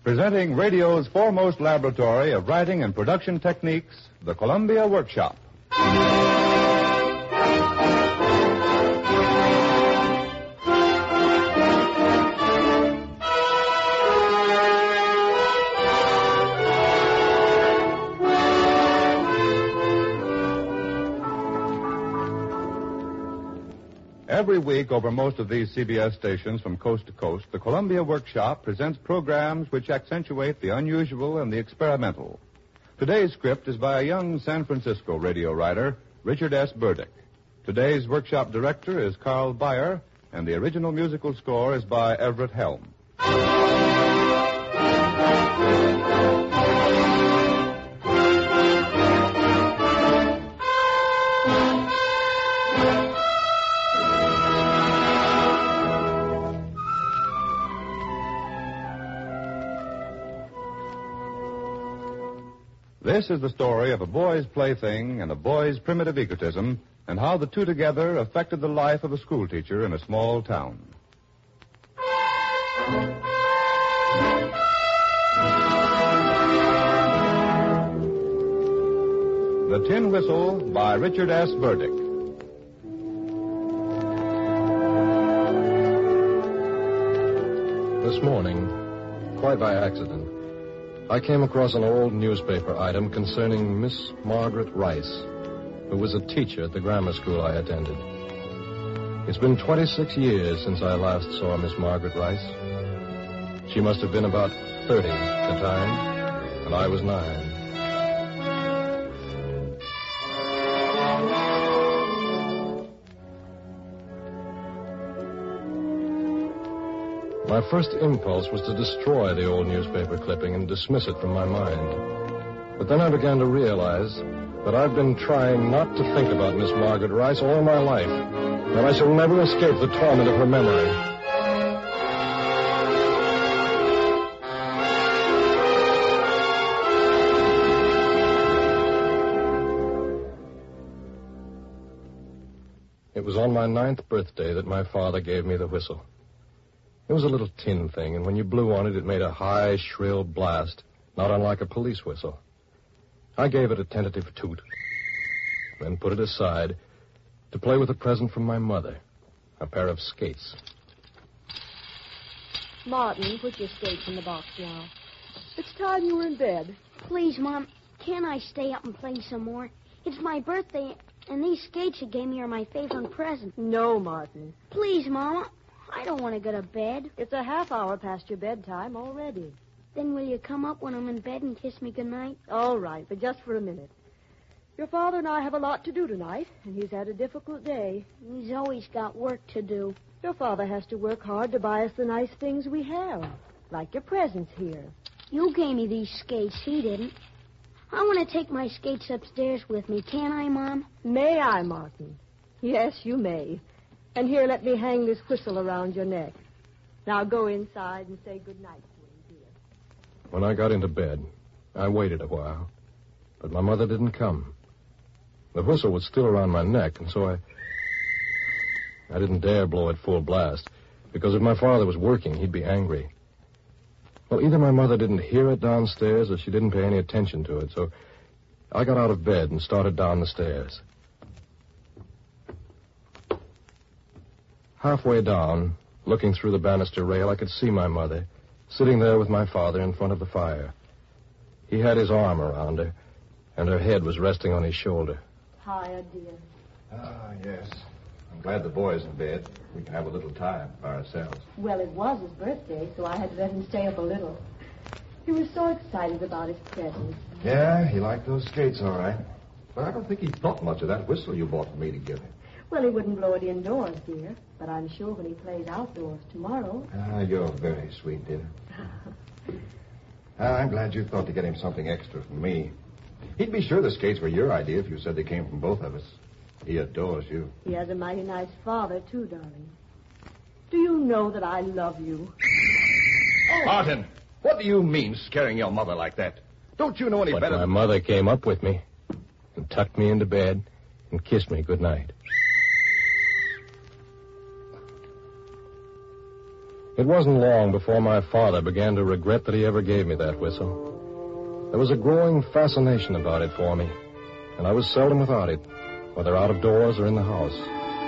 Presenting radio's foremost laboratory of writing and production techniques, the Columbia Workshop. Every week over most of these CBS stations from coast to coast, the Columbia Workshop presents programs which accentuate the unusual and the experimental. Today's script is by a young San Francisco radio writer, Richard S. Burdick. Today's workshop director is Carl Bayer, and the original musical score is by Everett Helm. This is the story of a boy's plaything and a boy's primitive egotism, and how the two together affected the life of a schoolteacher in a small town. The Tin Whistle by Richard S. Burdick. This morning, quite by accident, I came across an old newspaper item concerning Miss Margaret Rice, who was a teacher at the grammar school I attended. It's been 26 years since I last saw Miss Margaret Rice. She must have been about 30 at the time, and I was 9. My first impulse was to destroy the old newspaper clipping and dismiss it from my mind. But then I began to realize that I've been trying not to think about Miss Margaret Rice all my life, and I shall never escape the torment of her memory. It was on my 9th birthday that my father gave me the whistle. It was a little tin thing, and when you blew on it, it made a high, shrill blast, not unlike a police whistle. I gave it a tentative toot, then put it aside to play with a present from my mother, a pair of skates. Martin, put your skates in the box now. It's time you were in bed. Please, Mom, can't I stay up and play some more? It's my birthday, and these skates you gave me are my favorite present. No, Martin. Please, Mama. I don't want to go to bed. It's a half hour past your bedtime already. Then will you come up when I'm in bed and kiss me goodnight? All right, but just for a minute. Your father and I have a lot to do tonight, and he's had a difficult day. He's always got work to do. Your father has to work hard to buy us the nice things we have, like your presents here. You gave me these skates. He didn't. I want to take my skates upstairs with me. Can I, Mom? May I, Martin? Yes, you may. And here, let me hang this whistle around your neck. Now go inside and say goodnight to him, dear. When I got into bed, I waited a while, but my mother didn't come. The whistle was still around my neck, and so I didn't dare blow it full blast, because if my father was working, he'd be angry. Well, either my mother didn't hear it downstairs or she didn't pay any attention to it, so I got out of bed and started down the stairs. Halfway down, looking through the banister rail, I could see my mother, sitting there with my father in front of the fire. He had his arm around her, and her head was resting on his shoulder. Hiya, dear. Ah, yes. I'm glad the boy's in bed. We can have a little time by ourselves. Well, it was his birthday, so I had to let him stay up a little. He was so excited about his presents. Yeah, he liked those skates, all right. But I don't think he thought much of that whistle you bought for me to give him. Well, he wouldn't blow it indoors, dear. But I'm sure when he plays outdoors tomorrow... Ah, you're very sweet, dear. I'm glad you thought to get him something extra from me. He'd be sure the skates were your idea if you said they came from both of us. He adores you. He has a mighty nice father, too, darling. Do you know that I love you? Oh. Martin, what do you mean scaring your mother like that? Don't you know any better? My mother came up with me and tucked me into bed and kissed me goodnight. It wasn't long before my father began to regret that he ever gave me that whistle. There was a growing fascination about it for me, and I was seldom without it, whether out of doors or in the house.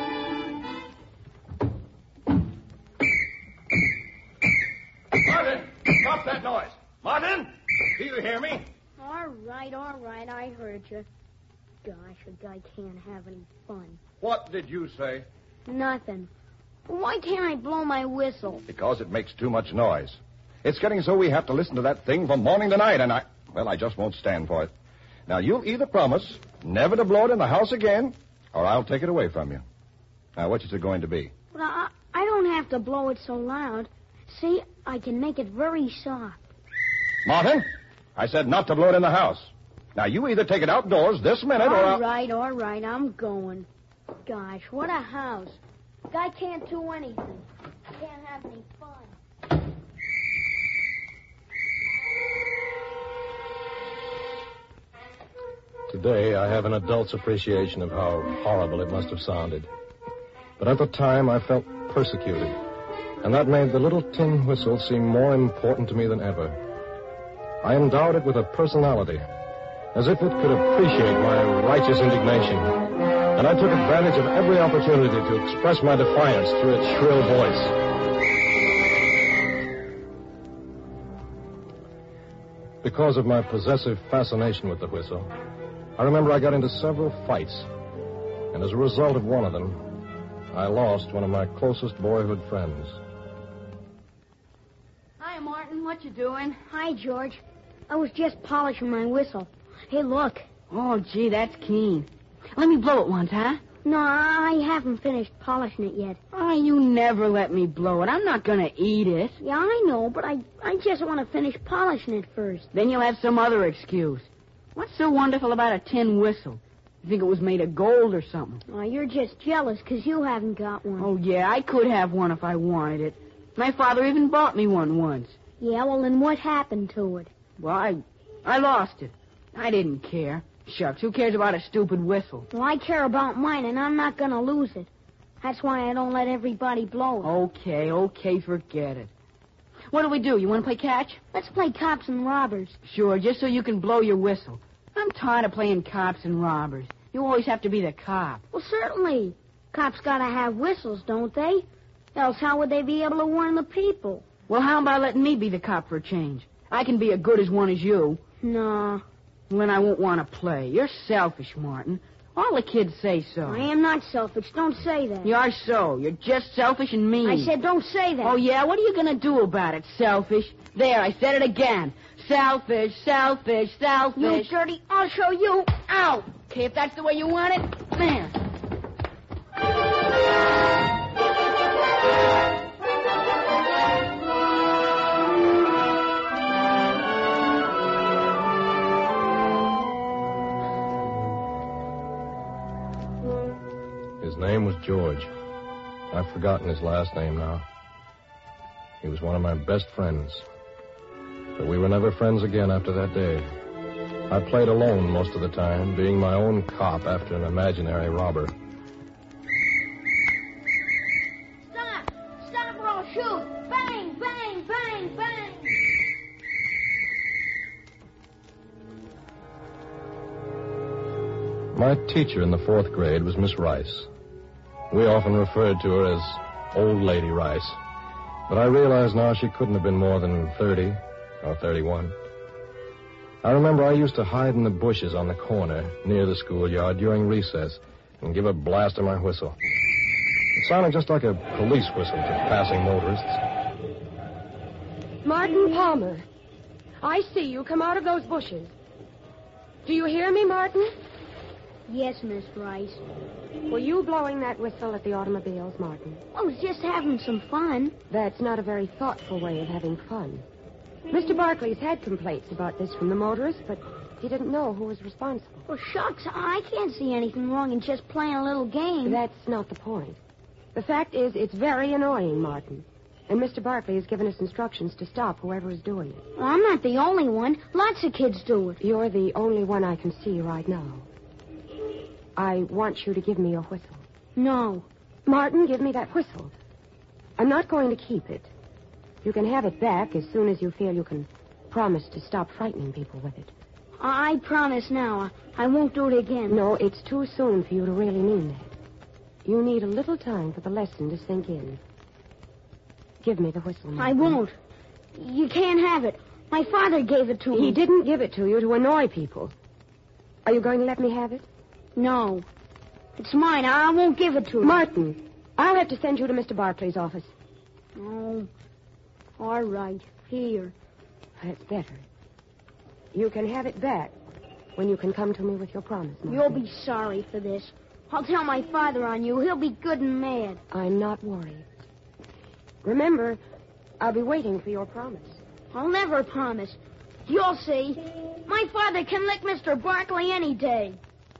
Martin! Stop that noise! Martin! Do you hear me? All right, I heard you. Gosh, a guy can't have any fun. What did you say? Nothing. Why can't I blow my whistle? Because it makes too much noise. It's getting so we have to listen to that thing from morning to night, and I just won't stand for it. Now, you'll either promise never to blow it in the house again, or I'll take it away from you. Now, which is it going to be? But I don't have to blow it so loud. See, I can make it very soft. Martin, I said not to blow it in the house. Now, you either take it outdoors this minute, or All right, I'm going. Gosh, what a house. Guy can't do anything. Can't have any fun. Today, I have an adult's appreciation of how horrible it must have sounded. But at the time, I felt persecuted. And that made the little tin whistle seem more important to me than ever. I endowed it with a personality, as if it could appreciate my righteous indignation. And I took advantage of every opportunity to express my defiance through its shrill voice. Because of my possessive fascination with the whistle, I remember I got into several fights. And as a result of one of them, I lost one of my closest boyhood friends. Hi, Martin. What you doing? Hi, George. I was just polishing my whistle. Hey, look. Oh, gee, that's keen. Let me blow it once, huh? No, I haven't finished polishing it yet. Oh, you never let me blow it. I'm not going to eat it. Yeah, I know, but I just want to finish polishing it first. Then you'll have some other excuse. What's so wonderful about a tin whistle? You think it was made of gold or something? Oh, you're just jealous because you haven't got one. Oh, yeah, I could have one if I wanted it. My father even bought me one once. Yeah, well, then what happened to it? Well, I lost it. I didn't care. Shucks, who cares about a stupid whistle? Well, I care about mine, and I'm not going to lose it. That's why I don't let everybody blow it. Okay, forget it. What do we do? You want to play catch? Let's play cops and robbers. Sure, just so you can blow your whistle. I'm tired of playing cops and robbers. You always have to be the cop. Well, certainly. Cops got to have whistles, don't they? Else how would they be able to warn the people? Well, how about letting me be the cop for a change? I can be as good as one as you. No. Well, then I won't want to play. You're selfish, Martin. All the kids say so. I am not selfish. Don't say that. You are so. You're just selfish and mean. I said don't say that. Oh, yeah? What are you going to do about it, selfish? There, I said it again. Selfish, selfish, selfish. You dirty, I'll show you. Ow! Okay, if that's the way you want it, there. His name was George. I've forgotten his last name now. He was one of my best friends. But we were never friends again after that day. I played alone most of the time, being my own cop after an imaginary robber. Stop! Stop or I'll shoot! Bang, bang, bang, bang! My teacher in the 4th grade was Miss Rice. We often referred to her as Old Lady Rice. But I realize now she couldn't have been more than 30 or 31. I remember I used to hide in the bushes on the corner near the schoolyard during recess and give a blast of my whistle. It sounded just like a police whistle to passing motorists. Martin Palmer, I see you come out of those bushes. Do you hear me, Martin? Yes, Miss Rice. Were you blowing that whistle at the automobiles, Martin? I was just having some fun. That's not a very thoughtful way of having fun. Mr. Barclay's had complaints about this from the motorists, but he didn't know who was responsible. Well, shucks, I can't see anything wrong in just playing a little game. That's not the point. The fact is, it's very annoying, Martin. And Mr. Barclay has given us instructions to stop whoever is doing it. Well, I'm not the only one. Lots of kids do it. You're the only one I can see right now. I want you to give me your whistle. No. Martin, give me that whistle. I'm not going to keep it. You can have it back as soon as you feel you can promise to stop frightening people with it. I promise now. I won't do it again. No, it's too soon for you to really mean that. You need a little time for the lesson to sink in. Give me the whistle, Martin. I won't. You can't have it. My father gave it to me. He didn't give it to you to annoy people. Are you going to let me have it? No. It's mine. I won't give it to you. Martin, I'll have to send you to Mr. Barclay's office. Oh, all right. Here. That's better. You can have it back when you can come to me with your promise, Martin. You'll be sorry for this. I'll tell my father on you. He'll be good and mad. I'm not worried. Remember, I'll be waiting for your promise. I'll never promise. You'll see. My father can lick Mr. Barkley any day.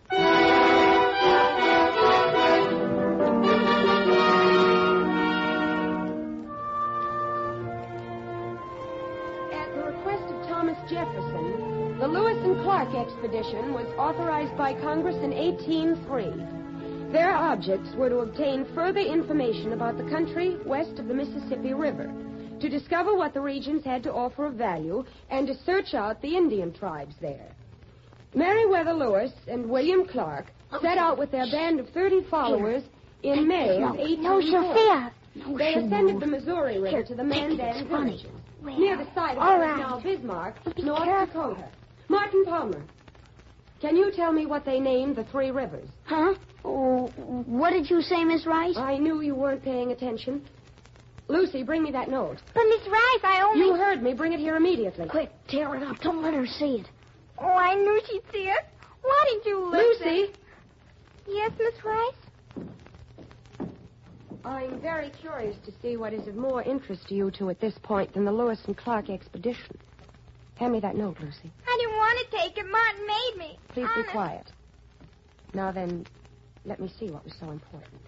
At the request of Thomas Jefferson, the Lewis and Clark expedition was authorized by Congress in 1803. Their objects were to obtain further information about the country west of the Mississippi River, to discover what the regions had to offer of value, and to search out the Indian tribes there. Meriwether Lewis and William Clark set out with their band of 30 followers in May of 1804. No, Sophia. No, They she ascended won't. the Missouri River to the Mandan villages, near the site of All what is right. now Bismarck, Be North careful. Dakota. Martin Palmer, can you tell me what they named the three rivers? Huh? Oh, what did you say, Miss Rice? I knew you weren't paying attention. Lucy, bring me that note. But, Miss Rice, I only... You heard me. Bring it here immediately. Quick, tear it up. Don't let her see it. Oh, I knew she'd see it. Why didn't you listen? Lucy! Yes, Miss Rice? I'm very curious to see what is of more interest to you two at this point than the Lewis and Clark expedition. Hand me that note, Lucy. I didn't want to take it. Martin made me. Please Honest. be quiet. Now then, let me see what was so important.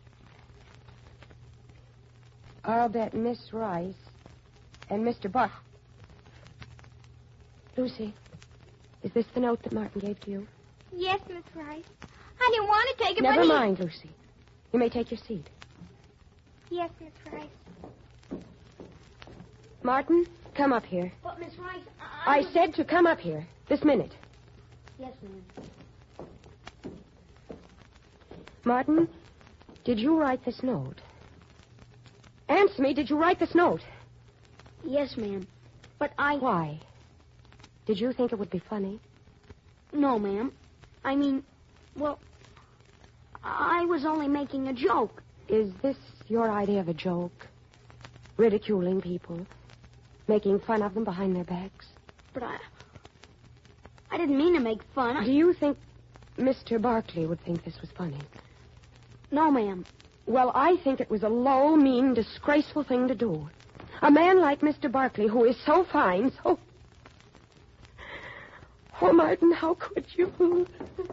I'll bet Miss Rice and Mr. Buck. Lucy, is this the note that Martin gave to you? Yes, Miss Rice. I didn't want to take it, Never but mind, Lucy. You may take your seat. Yes, Miss Rice. Martin, come up here. But, Miss Rice, I said to come up here this minute. Yes, ma'am. Martin, did you write this note? Answer me, did you write this note? Yes, ma'am. But I... Why? Did you think it would be funny? No, ma'am. I mean, well, I was only making a joke. Is this your idea of a joke? Ridiculing people? Making fun of them behind their backs? But I didn't mean to make fun. Do you think Mr. Barkley would think this was funny? No, ma'am. Well, I think it was a low, mean, disgraceful thing to do. A man like Mr. Barkley, who is so fine, so... Oh, Martin, how could you?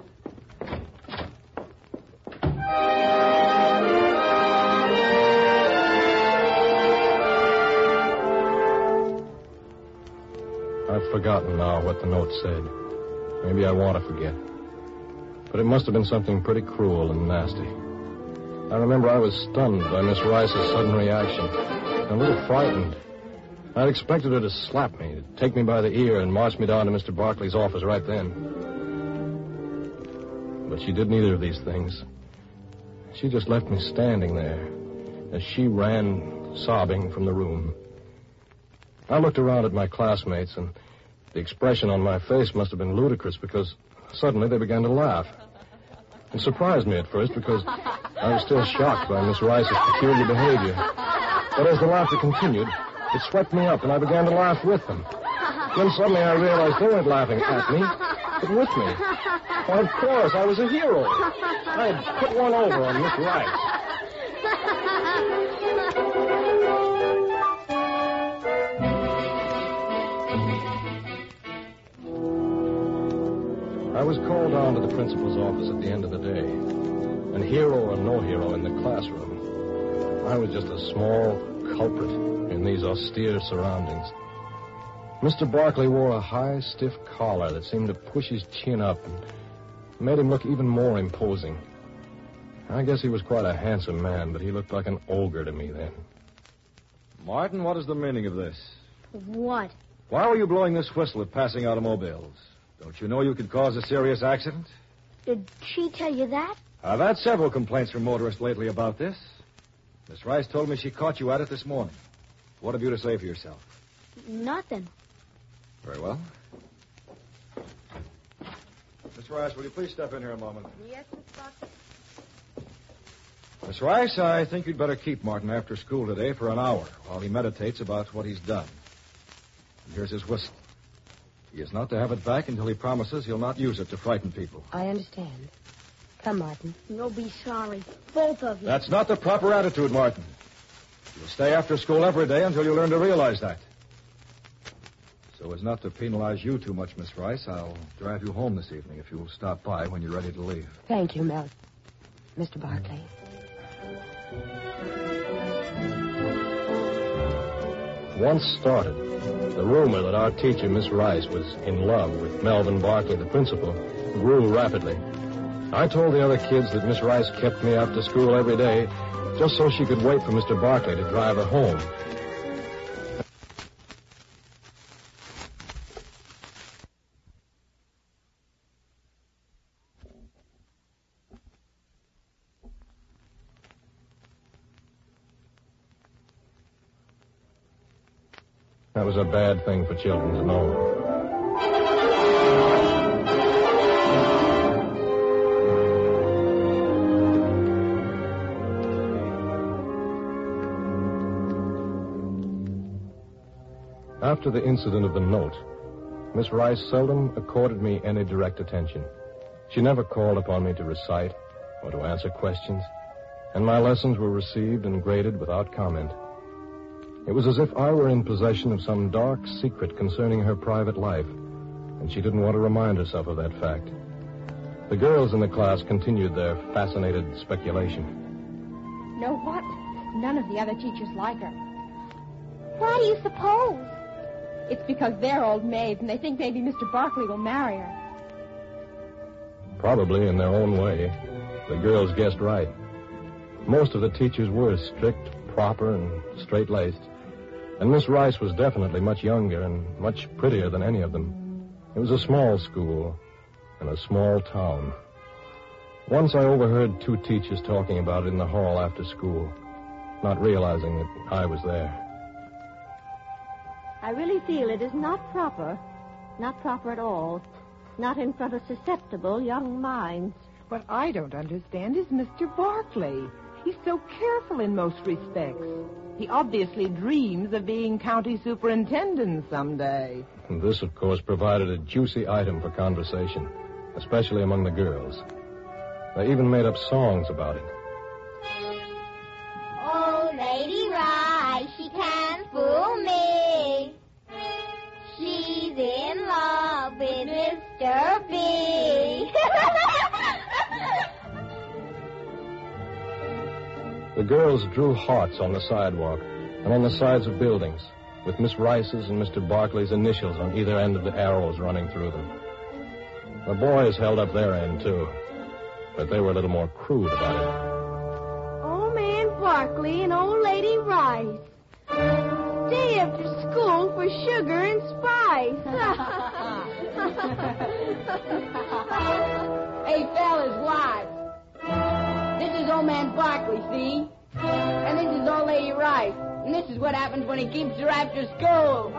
I've forgotten now what the note said. Maybe I want to forget. But it must have been something pretty cruel and nasty. I remember I was stunned by Miss Rice's sudden reaction, a little frightened. I'd expected her to slap me, to take me by the ear and march me down to Mr. Barkley's office right then. But she did neither of these things. She just left me standing there as she ran, sobbing, from the room. I looked around at my classmates, and the expression on my face must have been ludicrous because suddenly they began to laugh. It surprised me at first because I was still shocked by Miss Rice's peculiar behavior. But as the laughter continued, it swept me up, and I began to laugh with them. Then suddenly I realized they weren't laughing at me, but with me. Why, of course, I was a hero. I had put one over on Miss Rice. I was called down to the principal's office at the end of the day. And hero or no hero in the classroom, I was just a small culprit in these austere surroundings. Mr. Barkley wore a high, stiff collar that seemed to push his chin up and made him look even more imposing. I guess he was quite a handsome man, but he looked like an ogre to me then. Martin, what is the meaning of this? What? Why were you blowing this whistle at passing automobiles? Don't you know you could cause a serious accident? Did she tell you that? I've had several complaints from motorists lately about this. Miss Rice told me she caught you at it this morning. What have you to say for yourself? Nothing. Very well. Miss Rice, will you please step in here a moment? Yes, Mr. Barkley. Miss Rice, I think you'd better keep Martin after school today for an hour while he meditates about what he's done. And here's his whistle. He is not to have it back until he promises he'll not use it to frighten people. I understand. Come, Martin. You'll be sorry. Both of you. That's not the proper attitude, Martin. You'll stay after school every day until you learn to realize that. So as not to penalize you too much, Miss Rice, I'll drive you home this evening if you'll stop by when you're ready to leave. Thank you, Mr. Barkley. Once started, the rumor that our teacher, Miss Rice, was in love with Melvin Barkley, the principal, grew rapidly. I told the other kids that Miss Rice kept me after school every day just so she could wait for Mr. Barkley to drive her home. That was a bad thing for children to know. After the incident of the note, Miss Rice seldom accorded me any direct attention. She never called upon me to recite or to answer questions, and my lessons were received and graded without comment. It was as if I were in possession of some dark secret concerning her private life, and she didn't want to remind herself of that fact. The girls in the class continued their fascinated speculation. Know what? None of the other teachers like her. Why do you suppose? It's because they're old maids, and they think maybe Mr. Barkley will marry her. Probably in their own way. The girls guessed right. Most of the teachers were strict, proper, and straight-laced. And Miss Rice was definitely much younger and much prettier than any of them. It was a small school in a small town. Once I overheard two teachers talking about it in the hall after school, not realizing that I was there. I really feel it is not proper at all, not in front of susceptible young minds. What I don't understand is Mr. Barkley. He's so careful in most respects. He obviously dreams of being county superintendent someday. And this, of course, provided a juicy item for conversation, especially among the girls. They even made up songs about it. Oh, Lady Rice, she can't fool me. She's in love with Mr. B. The girls drew hearts on the sidewalk and on the sides of buildings, with Miss Rice's and Mr. Barkley's initials on either end of the arrows running through them. The boys held up their end, too, but they were a little more crude about it. Old man Barkley and old lady Rice. Stay after school for sugar and spice. Hey, fellas, watch. This is old man Barkley, see? And this is old lady Rice. And this is what happens when he keeps her after school.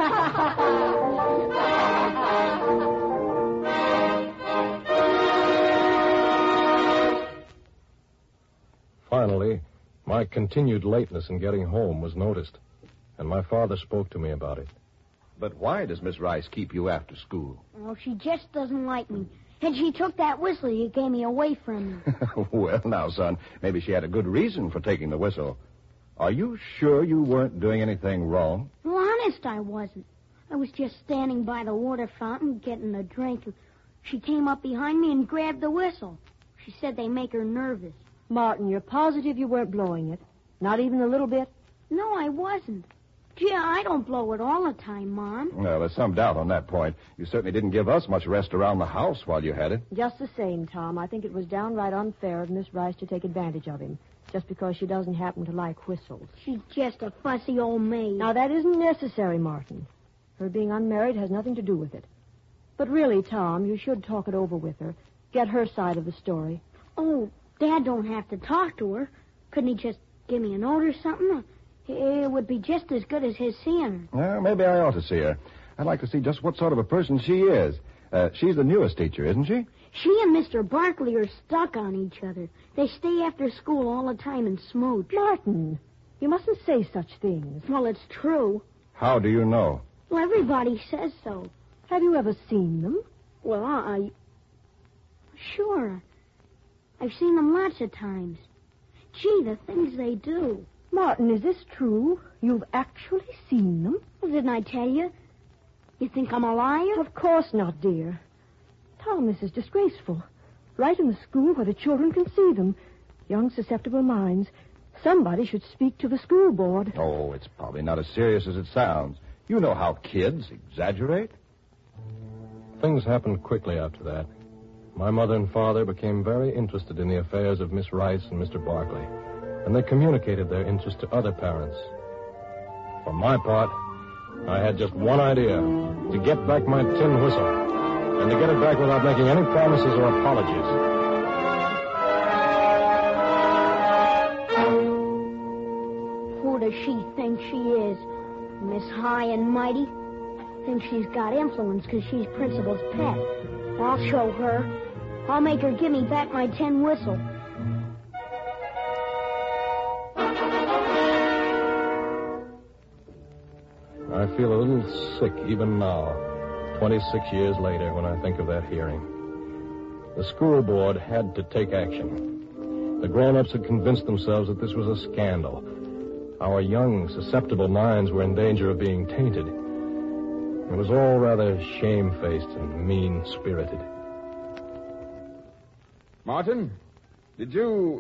Finally, my continued lateness in getting home was noticed, and my father spoke to me about it. But why does Miss Rice keep you after school? Oh, she just doesn't like me. And she took that whistle you gave me away from me. Well, now, son, maybe she had a good reason for taking the whistle. Are you sure you weren't doing anything wrong? Well, honest, I wasn't. I was just standing by the water fountain getting a drink. She came up behind me and grabbed the whistle. She said they make her nervous. Martin, you're positive you weren't blowing it? Not even a little bit? No, I wasn't. Gee, I don't blow it all the time, Mom. Well, there's some doubt on that point. You certainly didn't give us much rest around the house while you had it. Just the same, Tom. I think it was downright unfair of Miss Rice to take advantage of him. just because she doesn't happen to like whistles. She's just a fussy old maid. Now, that isn't necessary, Martin. Her being unmarried has nothing to do with it. But really, Tom, you should talk it over with her. Get her side of the story. Oh, Dad don't have to talk to her. Couldn't he just give me a note or something? It would be just as good as his seeing her. Well, maybe I ought to see her. I'd like to see just what sort of a person she is. She's the newest teacher, isn't she? She and Mr. Barkley are stuck on each other. They stay after school all the time and smooch. Martin, you mustn't say such things. Well, it's true. How do you know? Well, everybody says so. Have you ever seen them? Well, Sure. I've seen them lots of times. Gee, the things they do. Martin, is this true? You've actually seen them? Well, didn't I tell you? You think I'm a liar? Of course not, dear. Tom, this is disgraceful. Right in the school where the children can see them. Young, susceptible minds. Somebody should speak to the school board. Oh, it's probably not as serious as it sounds. You know how kids exaggerate. Things happened quickly after that. My mother and father became very interested in the affairs of Miss Rice and Mr. Barkley, and they communicated their interest to other parents. For my part, I had just one idea, to get back my tin whistle, and to get it back without making any promises or apologies. Who does she think she is? Miss High and Mighty? Thinks she's got influence because she's Principal's pet. I'll show her. I'll make her give me back my tin whistle. I feel a little sick even now, 26 years later, when I think of that hearing. The school board had to take action. The grown-ups had convinced themselves that this was a scandal. Our young, susceptible minds were in danger of being tainted. It was all rather shamefaced and mean-spirited. Martin, did you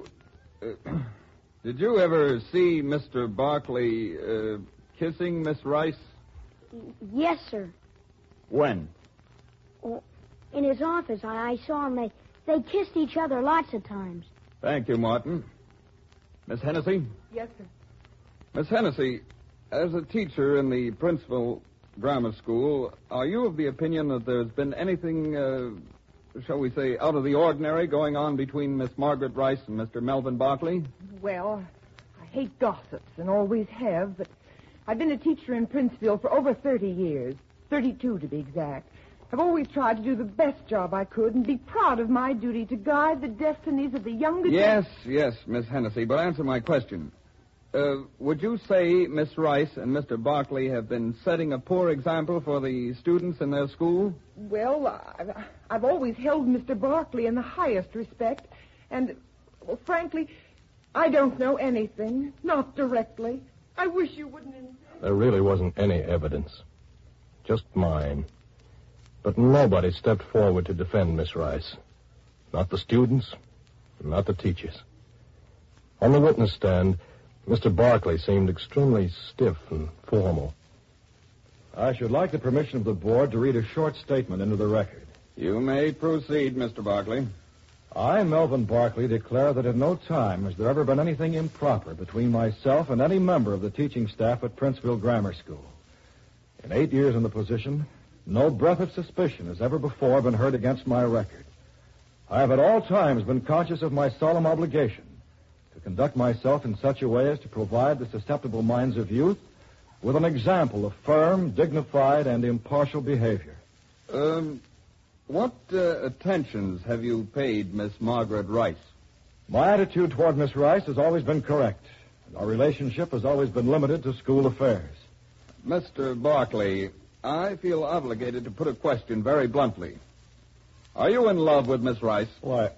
ever see Mr. Barkley kissing Miss Rice? Yes, sir. When? Oh, in his office, I saw him. They kissed each other lots of times. Thank you, Martin. Miss Hennessy? Yes, sir. Miss Hennessy, as a teacher in the Princeville Grammar School, are you of the opinion that there's been anything, shall we say, out of the ordinary going on between Miss Margaret Rice and Mr. Melvin Barkley? Well, I hate gossips and always have, but I've been a teacher in Princeville for over 30 years, 32 to be exact. I've always tried to do the best job I could and be proud of my duty to guide the destinies of the younger... Yes, Miss Hennessy, but answer my question. Would you say Miss Rice and Mr. Barkley have been setting a poor example for the students in their school? Well, I've always held Mr. Barkley in the highest respect, and, well, frankly, I don't know anything, not directly. I wish you wouldn't... There really wasn't any evidence. Just mine. But nobody stepped forward to defend Miss Rice. Not the students, not the teachers. On the witness stand, Mr. Barkley seemed extremely stiff and formal. I should like the permission of the board to read a short statement into the record. You may proceed, Mr. Barkley. I, Melvin Barkley, declare that at no time has there ever been anything improper between myself and any member of the teaching staff at Princeville Grammar School. In 8 years in the position, no breath of suspicion has ever before been heard against my record. I have at all times been conscious of my solemn obligation to conduct myself in such a way as to provide the susceptible minds of youth with an example of firm, dignified, and impartial behavior. What attentions have you paid Miss Margaret Rice? My attitude toward Miss Rice has always been correct, and our relationship has always been limited to school affairs. Mr. Barkley, I feel obligated to put a question very bluntly. Are you in love with Miss Rice? Why,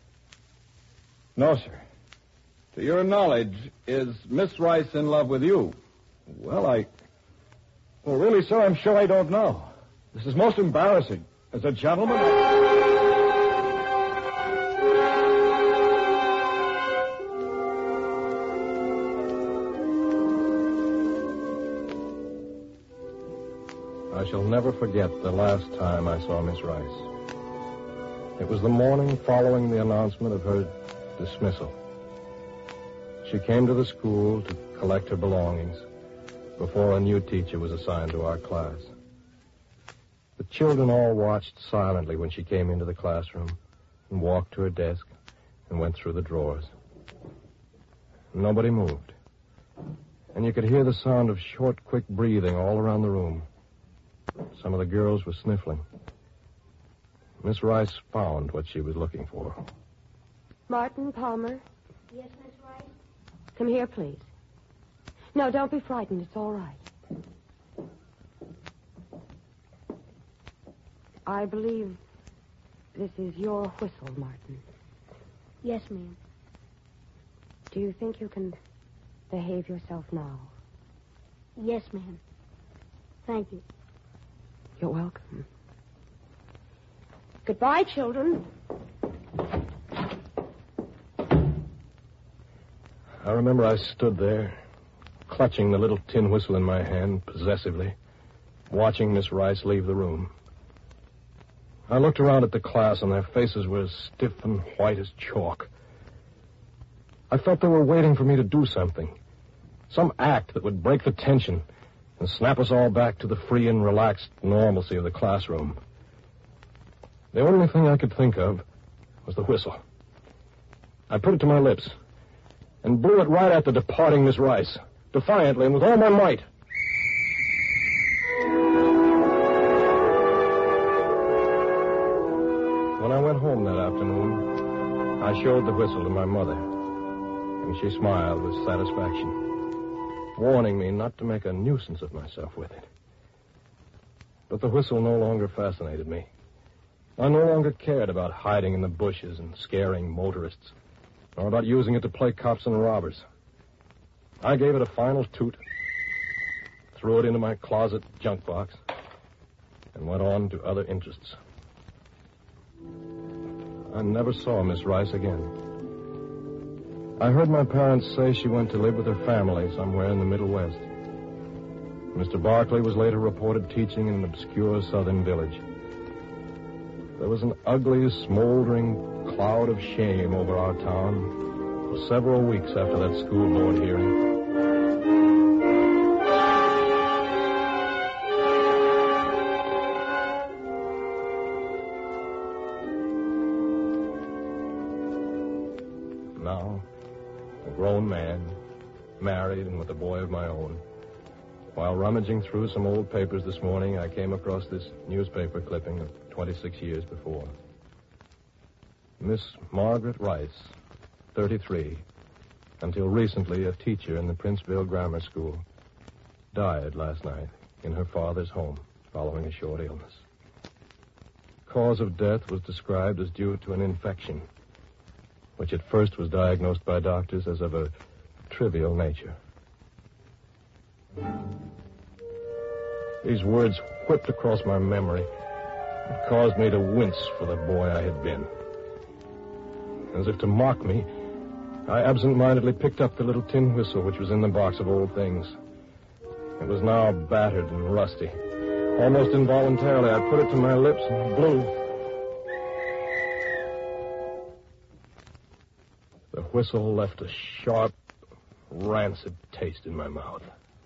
no, sir. To your knowledge, is Miss Rice in love with you? Well, really, sir, I'm sure I don't know. This is most embarrassing. As a gentleman... I shall never forget the last time I saw Miss Rice. It was the morning following the announcement of her dismissal. She came to the school to collect her belongings before a new teacher was assigned to our class. The children all watched silently when she came into the classroom and walked to her desk and went through the drawers. Nobody moved, and you could hear the sound of short, quick breathing all around the room. Some of the girls were sniffling. Miss Rice found what she was looking for. Martin Palmer, Yes, Miss Rice? come here, please. No, don't be frightened. It's all right. I believe this is your whistle, Martin. Yes, ma'am. Do you think you can behave yourself now? Yes, ma'am. Thank you. You're welcome. Goodbye, children. I remember I stood there, clutching the little tin whistle in my hand possessively, watching Miss Rice leave the room. I looked around at the class, and their faces were as stiff and white as chalk. I felt they were waiting for me to do something, some act that would break the tension and snap us all back to the free and relaxed normalcy of the classroom. The only thing I could think of was the whistle. I put it to my lips and blew it right at the departing Miss Rice, defiantly and with all my might. When I went home that afternoon, I showed the whistle to my mother, and she smiled with satisfaction, warning me not to make a nuisance of myself with it. But the whistle no longer fascinated me. I no longer cared about hiding in the bushes and scaring motorists, nor about using it to play cops and robbers. I gave it a final toot, threw it into my closet junk box, and went on to other interests. I never saw Miss Rice again. I heard my parents say she went to live with her family somewhere in the Middle West. Mr. Barkley was later reported teaching in an obscure southern village. There was an ugly, smoldering cloud of shame over our town for several weeks after that school board hearing. Now, a grown man, married and with a boy of my own. While rummaging through some old papers this morning, I came across this newspaper clipping of 26 years before. Miss Margaret Rice, 33, until recently a teacher in the Princeville Grammar School, died last night in her father's home following a short illness. Cause of death was described as due to an infection, which at first was diagnosed by doctors as of a trivial nature. These words whipped across my memory and caused me to wince for the boy I had been. As if to mock me, I absent-mindedly picked up the little tin whistle which was in the box of old things. It was now battered and rusty. Almost involuntarily, I put it to my lips and blew. The whistle left a sharp, rancid taste in my mouth.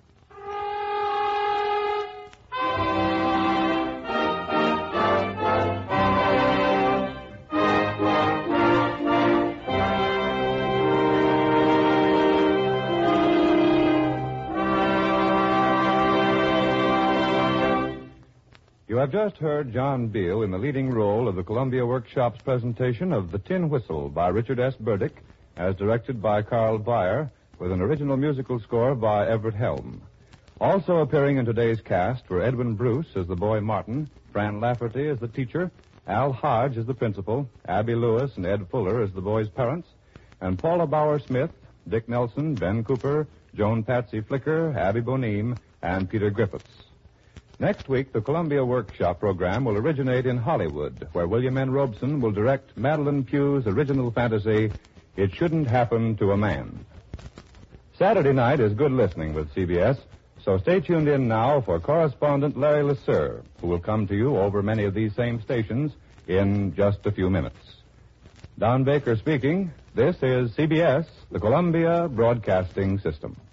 You have just heard John Beale in the leading role of the Columbia Workshop's presentation of The Tin Whistle by Richard S. Burdick, as directed by Carl Beyer, with an original musical score by Everett Helm. Also appearing in today's cast were Edwin Bruce as the boy Martin, Fran Lafferty as the teacher, Al Hodge as the principal, Abby Lewis and Ed Fuller as the boys' parents, and Paula Bauer-Smith, Dick Nelson, Ben Cooper, Joan Patsy Flicker, Abby Boneem, and Peter Griffiths. Next week, the Columbia Workshop program will originate in Hollywood, where William N. Robeson will direct Madeline Pugh's original fantasy, It Shouldn't Happen to a Man. Saturday night is good listening with CBS, so stay tuned in now for correspondent Larry LeSueur, who will come to you over many of these same stations in just a few minutes. Don Baker speaking. This is CBS, the Columbia Broadcasting System.